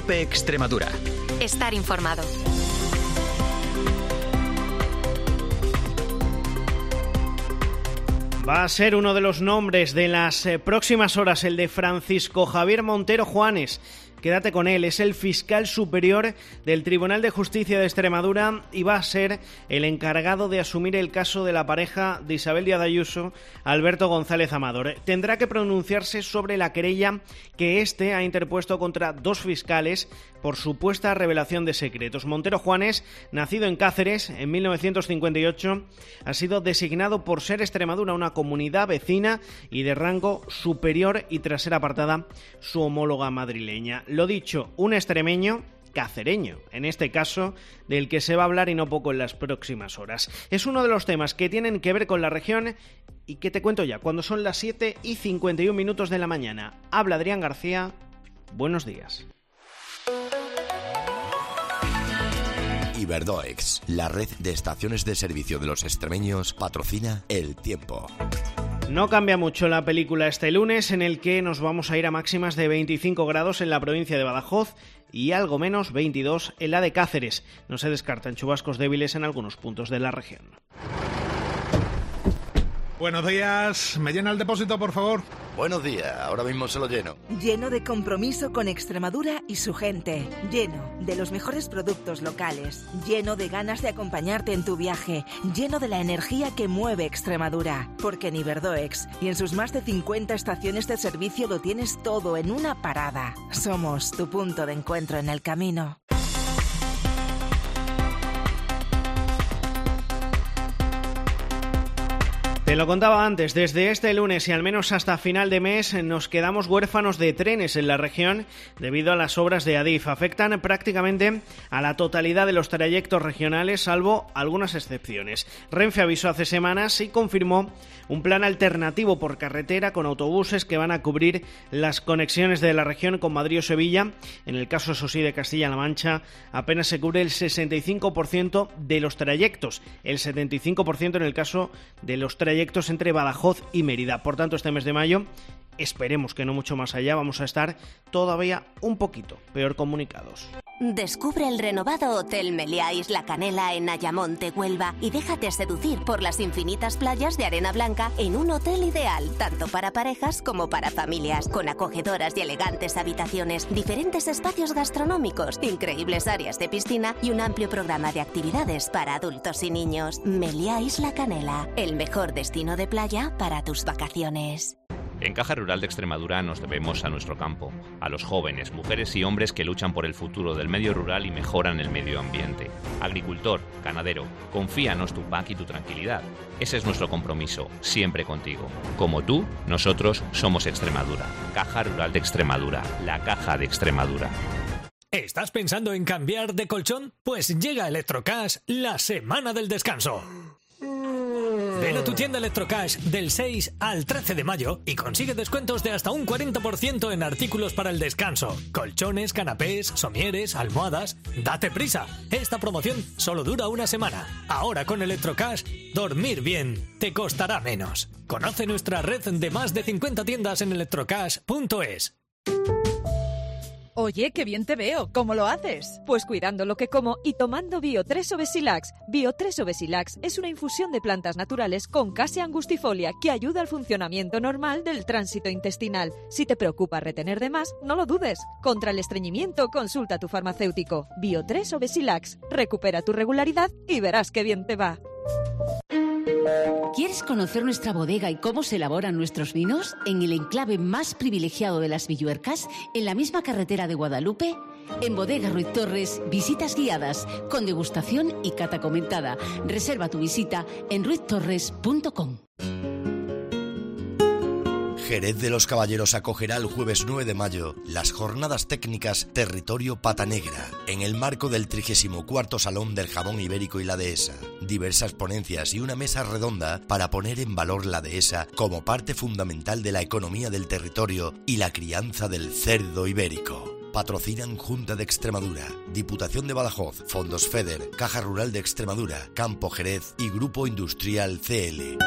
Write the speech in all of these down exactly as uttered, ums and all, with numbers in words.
COPE Extremadura. Estar informado. Va a ser uno de los nombres de las eh, próximas horas, el de Francisco Javier Montero Juanes. Quédate con él, es el fiscal superior del Tribunal de Justicia de Extremadura y va a ser el encargado de asumir el caso de la pareja de Isabel Díaz Ayuso, Alberto González Amador. Tendrá que pronunciarse sobre la querella que éste ha interpuesto contra dos fiscales por supuesta revelación de secretos. Montero Juanes, nacido en Cáceres en mil novecientos cincuenta y ocho, ha sido designado por ser Extremadura una comunidad vecina y de rango superior y tras ser apartada su homóloga madrileña. Lo dicho, un extremeño cacereño, en este caso, del que se va a hablar y no poco en las próximas horas. Es uno de los temas que tienen que ver con la región y que te cuento ya, cuando son las siete y cincuenta y un minutos de la mañana. Habla Adrián García, buenos días. Iberdoex, la red de estaciones de servicio de los extremeños, patrocina El Tiempo. No cambia mucho la película este lunes, en el que nos vamos a ir a máximas de veinticinco grados en la provincia de Badajoz y algo menos veintidós en la de Cáceres. No se descartan chubascos débiles en algunos puntos de la región. Buenos días, ¿me llena el depósito, por favor? Buenos días, ahora mismo se lo lleno. Lleno de compromiso con Extremadura y su gente. Lleno de los mejores productos locales. Lleno de ganas de acompañarte en tu viaje. Lleno de la energía que mueve Extremadura. Porque en Iberdoex y en sus más de cincuenta estaciones de servicio lo tienes todo en una parada. Somos tu punto de encuentro en el camino. Te lo contaba antes, desde este lunes y al menos hasta final de mes nos quedamos huérfanos de trenes en la región debido a las obras de Adif. Afectan prácticamente a la totalidad de los trayectos regionales, salvo algunas excepciones. Renfe avisó hace semanas y confirmó un plan alternativo por carretera con autobuses que van a cubrir las conexiones de la región con Madrid o Sevilla. En el caso, eso sí, de Castilla-La Mancha, apenas se cubre el sesenta y cinco por ciento de los trayectos, el setenta y cinco por ciento en el caso de los trayectos entre Badajoz y Mérida. Por tanto, este mes de mayo, esperemos que no mucho más allá, vamos a estar todavía un poquito peor comunicados. Descubre el renovado Hotel Meliá Isla Canela en Ayamonte, Huelva, y déjate seducir por las infinitas playas de arena blanca en un hotel ideal, tanto para parejas como para familias, con acogedoras y elegantes habitaciones, diferentes espacios gastronómicos, increíbles áreas de piscina y un amplio programa de actividades para adultos y niños. Meliá Isla Canela, el mejor destino de playa para tus vacaciones. En Caja Rural de Extremadura nos debemos a nuestro campo, a los jóvenes, mujeres y hombres que luchan por el futuro del medio rural y mejoran el medio ambiente. Agricultor, ganadero, confíanos tu P A C y tu tranquilidad. Ese es nuestro compromiso, siempre contigo. Como tú, nosotros somos Extremadura. Caja Rural de Extremadura, la Caja de Extremadura. ¿Estás pensando en cambiar de colchón? Pues llega Electrocash, la semana del descanso. Ven a tu tienda Electrocash del seis al trece de mayo y consigue descuentos de hasta un cuarenta por ciento en artículos para el descanso. Colchones, canapés, somieres, almohadas. ¡Date prisa! Esta promoción solo dura una semana. Ahora con Electrocash, dormir bien te costará menos. Conoce nuestra red de más de cincuenta tiendas en electrocash punto es. Oye, qué bien te veo. ¿Cómo lo haces? Pues cuidando lo que como y tomando Bio tres Obesilax. Bio tres Obesilax es una infusión de plantas naturales con Cassia angustifolia que ayuda al funcionamiento normal del tránsito intestinal. Si te preocupa retener de más, no lo dudes. Contra el estreñimiento, consulta a tu farmacéutico. Bio tres Obesilax. Recupera tu regularidad y verás qué bien te va. ¿Quieres conocer nuestra bodega y cómo se elaboran nuestros vinos? En el enclave más privilegiado de las Villuercas, en la misma carretera de Guadalupe, en Bodega Ruiz Torres, visitas guiadas, con degustación y cata comentada. Reserva tu visita en ruiz torres punto com. Jerez de los Caballeros acogerá el jueves nueve de mayo las jornadas técnicas Territorio Pata Negra, en el marco del trigésimo cuarto Salón del Jamón Ibérico y la Dehesa. Diversas ponencias y una mesa redonda para poner en valor la Dehesa como parte fundamental de la economía del territorio y la crianza del cerdo ibérico. Patrocinan Junta de Extremadura, Diputación de Badajoz, Fondos FEDER, Caja Rural de Extremadura, Campo Jerez y Grupo Industrial C L.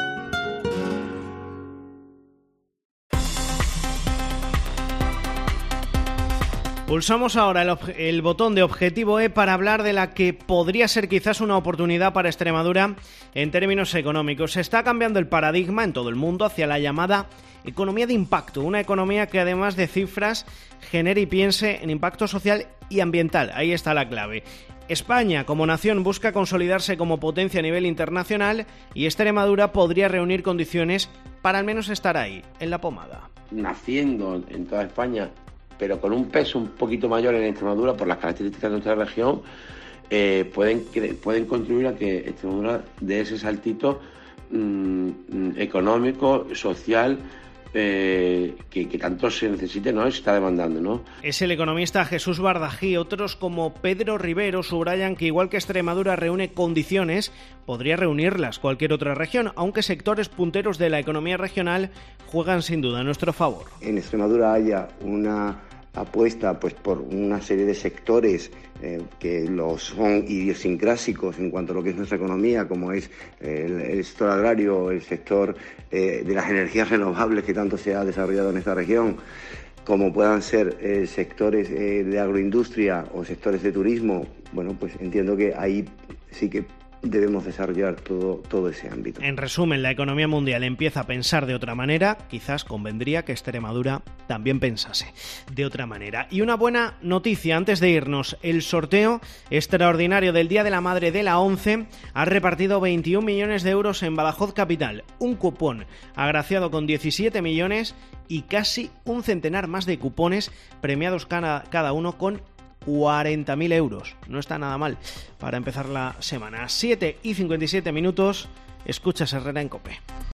Pulsamos ahora el, el botón de Objetivo E para hablar de la que podría ser quizás una oportunidad para Extremadura en términos económicos. Se está cambiando el paradigma en todo el mundo hacia la llamada economía de impacto, una economía que además de cifras genere y piense en impacto social y ambiental. Ahí está la clave. España, como nación, busca consolidarse como potencia a nivel internacional y Extremadura podría reunir condiciones para al menos estar ahí, en la pomada. Naciendo en toda España, pero con un peso un poquito mayor en Extremadura por las características de nuestra región, eh, pueden, pueden contribuir a que Extremadura dé ese saltito mmm, económico, social, Eh, que, que tanto se necesite, ¿no? Se está demandando, ¿no? Es el economista Jesús Bardají. Otros como Pedro Rivero subrayan que igual que Extremadura reúne condiciones, podría reunirlas cualquier otra región, aunque sectores punteros de la economía regional juegan sin duda a nuestro favor. En Extremadura haya una apuesta pues por una serie de sectores eh, que los son idiosincrásicos en cuanto a lo que es nuestra economía, como es el, el sector agrario, el sector eh, de las energías renovables que tanto se ha desarrollado en esta región, como puedan ser eh, sectores eh, de agroindustria o sectores de turismo. Bueno, pues entiendo que ahí sí que debemos desarrollar todo, todo ese ámbito. En resumen, la economía mundial empieza a pensar de otra manera. Quizás convendría que Extremadura también pensase de otra manera. Y una buena noticia antes de irnos: el sorteo extraordinario del Día de la Madre de la ONCE ha repartido veintiún millones de euros en Badajoz Capital, un cupón agraciado con diecisiete millones y casi un centenar más de cupones premiados cada, cada uno con cuarenta mil euros. No está nada mal para empezar la semana. siete y cincuenta y siete minutos. Escuchas Herrera en COPE.